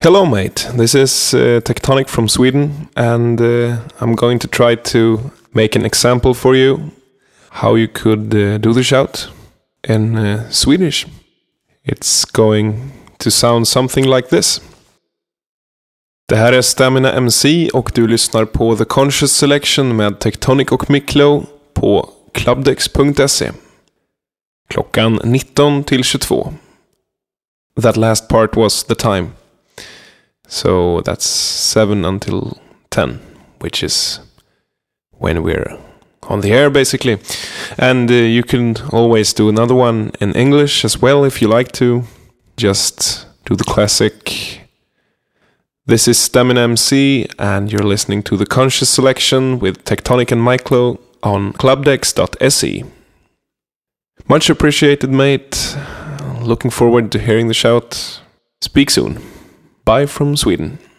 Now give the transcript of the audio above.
Hello, mate. This is Tectonic from Sweden, and I'm going to try to make an example for you how you could do the shout in Swedish. It's going to sound something like this. Det här är Stamina MC och du lyssnar på The Conscious Selection med Tectonic och Miklo på clubdex.se. Klockan 19 till 22. That last part was the time. So that's 7 until 10, which is when we're on the air, basically. And you can always do another one in English as well if you like to. Just do the classic. This is Stamina MC, and you're listening to The Conscious Selection with Tectonic and Miklo on clubdex.se. Much appreciated, mate. Looking forward to hearing the shout. Speak soon. Bye from Sweden.